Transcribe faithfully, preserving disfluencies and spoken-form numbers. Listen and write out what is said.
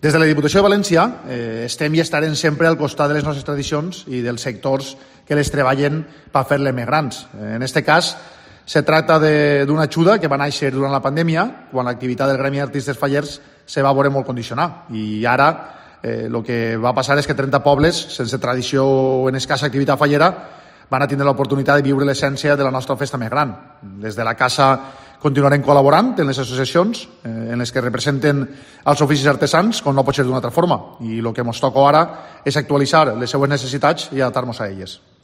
Des de la Diputació de València eh, estem i estarem sempre al costat de les nostres tradicions i dels sectors que les treballen per fer-les més grans. En aquest cas, se tracta d'una ajuda que va néixer durant la pandèmia, quan l'activitat del Gremi d'Artistes Fallers se va veure molt condicionada. I ara el eh, que va passar és que trenta pobles, sense tradició o en escassa activitat fallera, van a tindre l'oportunitat de viure l'essència de la nostra festa més gran. Des de la casa continuarem col·laborant en les associacions eh, en les que representen els oficis artesans, com no pot ser d'una altra forma. I el que ens toca ara és actualitzar les seues necessitats i adaptar-nos a elles.